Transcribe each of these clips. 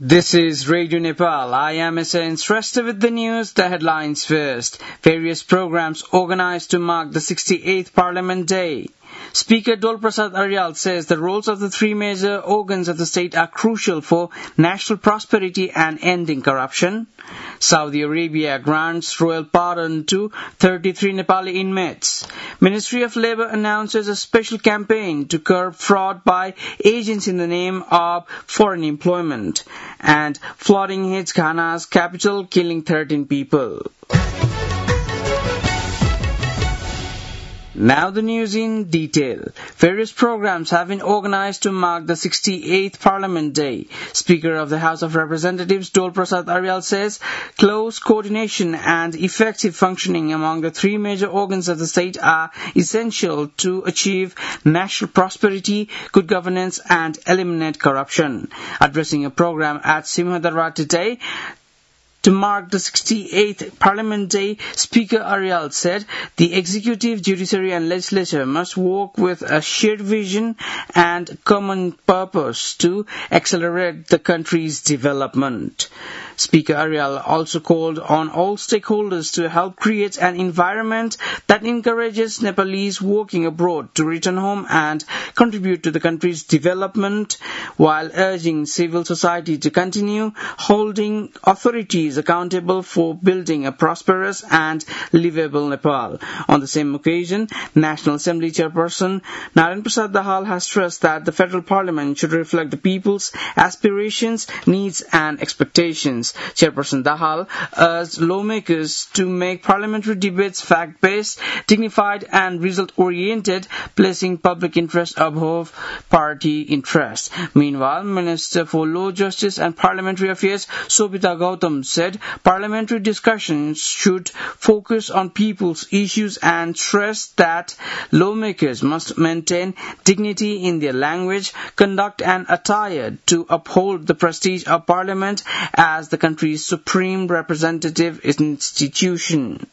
This is Radio Nepal. I am S.N. Shrestha with the news. The headlines first. Various programs organized to mark the 68th Parliament Day. Speaker Dol Prasad Aryal says the roles of the three major organs of the state are crucial for national prosperity and ending corruption. Saudi Arabia grants royal pardon to 33 Nepali inmates. Ministry of Labour announces a special campaign to curb fraud by agents in the name of foreign employment. And flooding hits Ghana's capital, killing 13 people. Now the news in detail. Various programs have been organized to mark the 68th Parliament Day. Speaker of the House of Representatives Dol Prasad Aryal says close coordination and effective functioning among the three major organs of the state are essential to achieve national prosperity, good governance and eliminate corruption. Addressing a program at Simhadra today, to mark the 68th Parliament Day, Speaker Aryal said the executive, judiciary and legislature must work with a shared vision and common purpose to accelerate the country's development. Speaker Aryal also called on all stakeholders to help create an environment that encourages Nepalese working abroad to return home and contribute to the country's development, while urging civil society to continue holding authorities accountable for building a prosperous and livable Nepal. On the same occasion, National Assembly Chairperson Narayan Prasad Dahal has stressed that the Federal Parliament should reflect the people's aspirations, needs and expectations. Chairperson Dahal urged lawmakers to make parliamentary debates fact-based, dignified and result-oriented, placing public interest above party interest. Meanwhile, Minister for Law, Justice and Parliamentary Affairs Sobhita Gautam said parliamentary discussions should focus on people's issues and stressed that lawmakers must maintain dignity in their language, conduct and attire to uphold the prestige of Parliament as the country's supreme representative institution.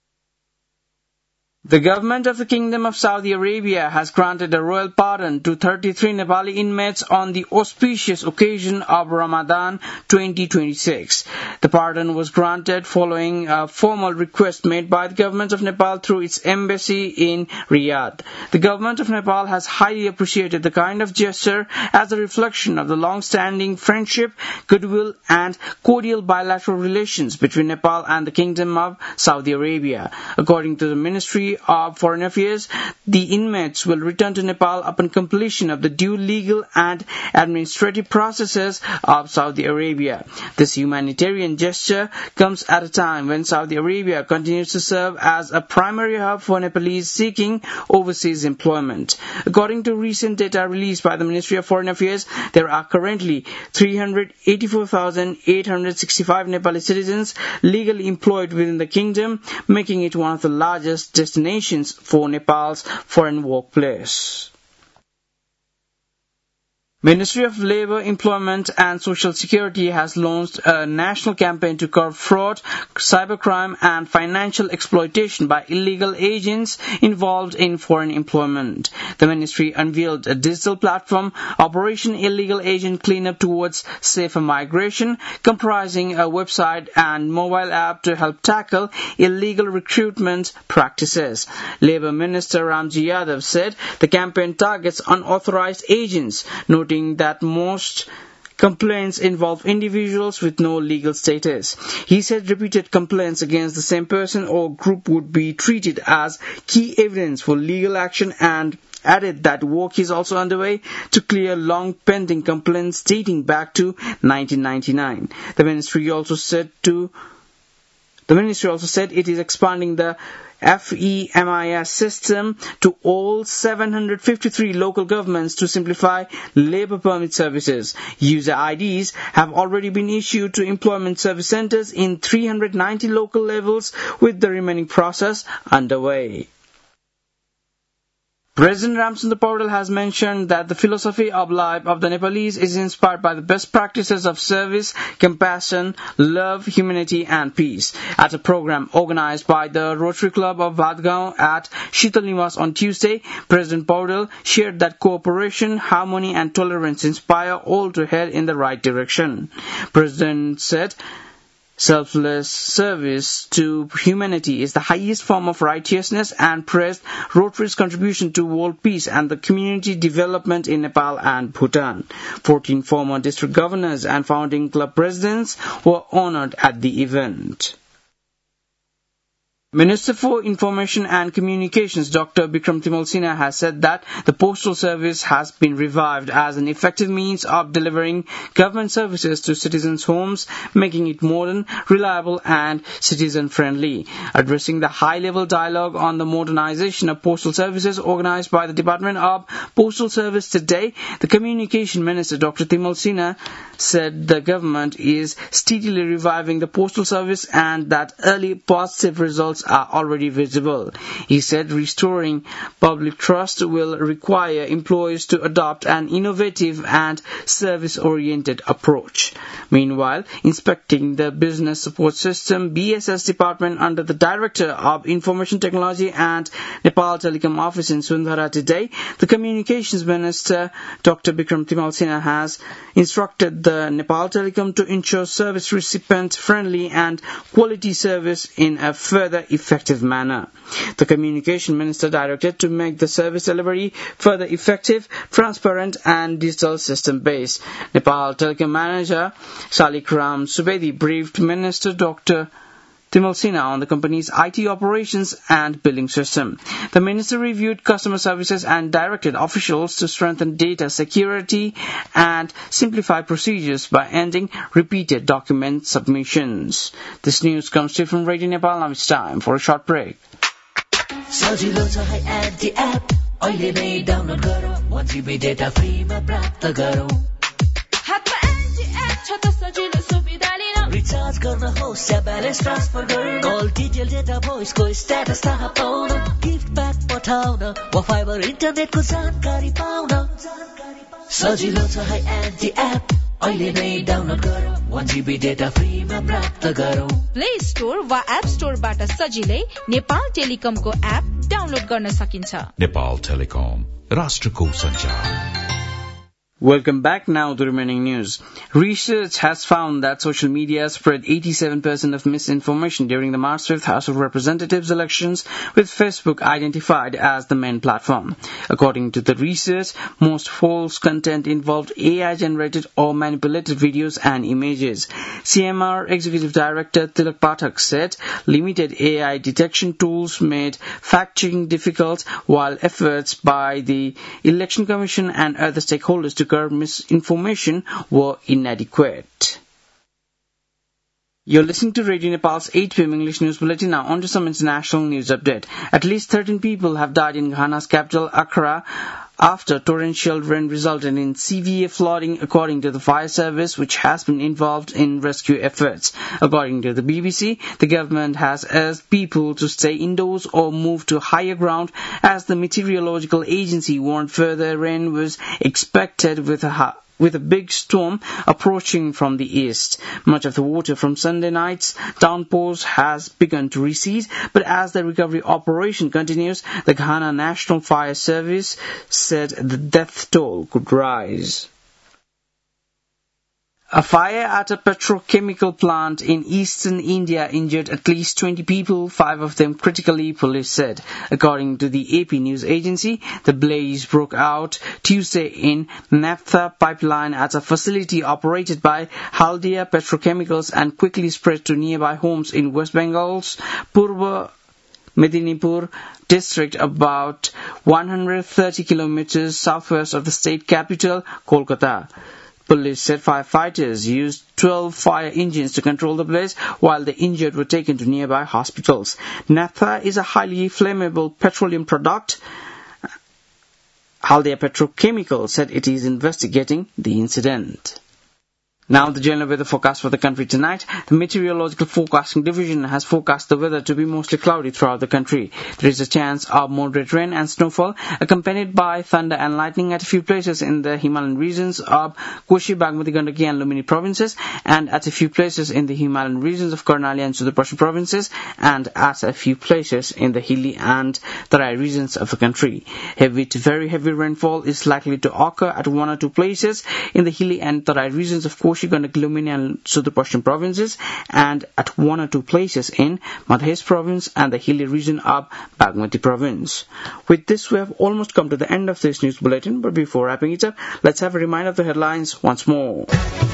The government of the Kingdom of Saudi Arabia has granted a royal pardon to 33 Nepali inmates on the auspicious occasion of Ramadan 2026. The pardon was granted following a formal request made by the government of Nepal through its embassy in Riyadh. The government of Nepal has highly appreciated the kind of gesture as a reflection of the long-standing friendship, goodwill and cordial bilateral relations between Nepal and the Kingdom of Saudi Arabia. According to the Ministry of Foreign Affairs, the inmates will return to Nepal upon completion of the due legal and administrative processes of Saudi Arabia. This humanitarian gesture comes at a time when Saudi Arabia continues to serve as a primary hub for Nepalese seeking overseas employment. According to recent data released by the Ministry of Foreign Affairs, there are currently 384,865 Nepali citizens legally employed within the kingdom, making it one of the largest destinations for Nepal's foreign workplace. Ministry of Labour, Employment and Social Security has launched a national campaign to curb fraud, cybercrime and financial exploitation by illegal agents involved in foreign employment. The ministry unveiled a digital platform, Operation Illegal Agent Cleanup Towards Safer Migration, comprising a website and mobile app to help tackle illegal recruitment practices. Labour Minister Ramji Yadav said the campaign targets unauthorized agents, noting that most complaints involve individuals with no legal status. He said repeated complaints against the same person or group would be treated as key evidence for legal action and added that work is also underway to clear long pending complaints dating back to 1999. The ministry also said it is expanding the FEMIS system to all 753 local governments to simplify labour permit services. User IDs have already been issued to employment service centres in 390 local levels, with the remaining process underway. President Ramchandra Paudel has mentioned that the philosophy of life of the Nepalese is inspired by the best practices of service, compassion, love, humanity and peace. At a program organized by the Rotary Club of Vadgaon at Shital Niwas on Tuesday, President Paudel shared that cooperation, harmony and tolerance inspire all to head in the right direction. President said, selfless service to humanity is the highest form of righteousness and praised Rotary's contribution to world peace and the community development in Nepal and Bhutan. 14 former district governors and founding club presidents were honored at the event. Minister for Information and Communications Dr. Bikram Timal Sinha has said that the postal service has been revived as an effective means of delivering government services to citizens' homes, making it modern, reliable and citizen-friendly. Addressing the high-level dialogue on the modernization of postal services organized by the Department of Postal Service today, the Communication Minister Dr. Timal Sinha said the government is steadily reviving the postal service and that early positive results are already visible. He said restoring public trust will require employees to adopt an innovative and service-oriented approach. Meanwhile, inspecting the Business Support System BSS department under the Director of Information Technology and Nepal Telecom Office in Sundara today, the Communications Minister Dr. Bikram Timal Sinha has instructed the Nepal Telecom to ensure service recipient-friendly and quality service in a further effective manner. The Communication Minister directed to make the service delivery further effective, transparent and digital system-based. Nepal Telecom Manager Shalikram Subedi briefed Minister Dr. Timal Sinha on the company's IT operations and billing system. The minister reviewed customer services and directed officials to strengthen data security and simplify procedures by ending repeated document submissions. This news comes to you from Radio Nepal. Now it's time for a short break. सजिलो छ है anti app अहिले नै download गरौ 1 GB data फ्रीमा प्राप्त गरौ हातमा anti app छ त सजिलो सुविधा लिन रिचार्ज गर्न होस् या ब्यालेन्स ट्रान्सफर गर्न कल डिटेल डेटा भोइसको स्ट्याटस थाहा पाउन गिफ्ट ब्याक पठाउन वा फाइबर इन्टरनेटको जानकारी पाउन सजिलो छ है एन्टी एप अहिले नै डाउनलोड गरौ 1 GB डेटा फ्रीमा प्राप्त गरौ प्ले स्टोर वा एप स्टोरबाट सजिलै नेपाल टेलिकमको एप डाउनलोड गर्न सकिन्छ नेपाल टेलिकम राष्ट्रको सञ्चार Welcome back. Now the remaining news. Research has found that social media spread 87% of misinformation during the March 5th House of Representatives elections, with Facebook identified as the main platform. According to the research, most false content involved AI-generated or manipulated videos and images. CMR Executive Director Tilak Pathak said limited AI detection tools made fact-checking difficult, while efforts by the Election Commission and other stakeholders to curb misinformation were inadequate. You're listening to Radio Nepal's 8 p.m. English News Bulletin. Now on to some international news update. At least 13 people have died in Ghana's capital, Accra, after torrential rain resulted in severe flooding, according to the fire service, which has been involved in rescue efforts. According to the BBC, the government has urged people to stay indoors or move to higher ground, as the meteorological agency warned further rain was expected with a big storm approaching from the east. Much of the water from Sunday night's downpours has begun to recede, but as the recovery operation continues, the Ghana National Fire Service said the death toll could rise. A fire at a petrochemical plant in eastern India injured at least 20 people, 5 of them critically, police said. According to the AP news agency, the blaze broke out Tuesday in naphtha pipeline at a facility operated by Haldia Petrochemicals and quickly spread to nearby homes in West Bengal's Purva Medinipur district, about 130 kilometers southwest of the state capital, Kolkata. Police said firefighters used 12 fire engines to control the blaze, while the injured were taken to nearby hospitals. Naphtha is a highly flammable petroleum product. Haldia Petrochemical said it is investigating the incident. Now the general weather forecast for the country tonight. The Meteorological Forecasting Division has forecast the weather to be mostly cloudy throughout the country. There is a chance of moderate rain and snowfall accompanied by thunder and lightning at a few places in the Himalayan regions of Koshi, Bagmati, Gandaki and Lumini provinces, and at a few places in the Himalayan regions of Karnali and Sudarpashim provinces, and at a few places in the hilly and Tarai regions of the country. Heavy to very heavy rainfall is likely to occur at one or two places in the hilly and Tarai regions of Koshi, Gandaki, Lumini and Sudarpashim provinces, and at one or two places in Madhya province and the hilly region of Bagmati province. With this, we have almost come to the end of this news bulletin, but before wrapping it up, let's have a reminder of the headlines once more.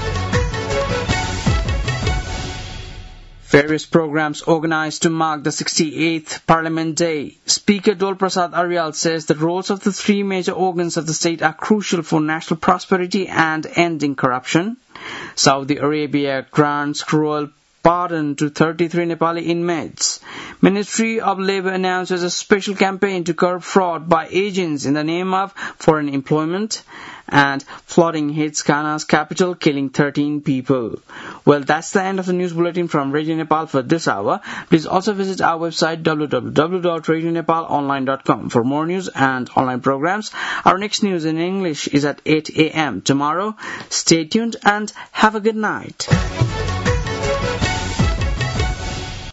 Various programs organized to mark the 68th Parliament Day. Speaker Dol Prasad Aryal says the roles of the three major organs of the state are crucial for national prosperity and ending corruption. Saudi Arabia grants royal pardon to 33 Nepali inmates. Ministry of Labour announces a special campaign to curb fraud by agents in the name of foreign employment. And flooding hits Ghana's capital, killing 13 people. Well, that's the end of the news bulletin from Radio Nepal for this hour. Please also visit our website www.radionepalonline.com for more news and online programs. Our next news in English is at 8 a.m. tomorrow. Stay tuned and have a good night.